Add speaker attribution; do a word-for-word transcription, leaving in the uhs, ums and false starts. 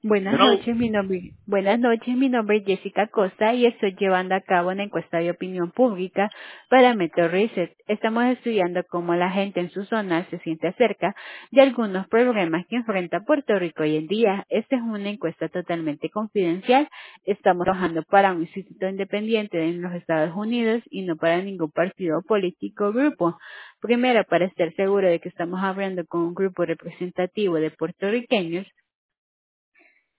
Speaker 1: Buenas
Speaker 2: Hello.
Speaker 1: noches, mi nombre, buenas noches, mi nombre es Jessica Costa y estoy llevando a cabo una encuesta de opinión pública para Metro Research. Estamos estudiando cómo la gente en su zona se siente acerca de algunos problemas que enfrenta Puerto Rico hoy en día. Esta es una encuesta totalmente confidencial. Estamos trabajando para un instituto independiente en los Estados Unidos y no para ningún partido político o grupo. Primero, para estar seguro de que estamos hablando con un grupo representativo de puertorriqueños,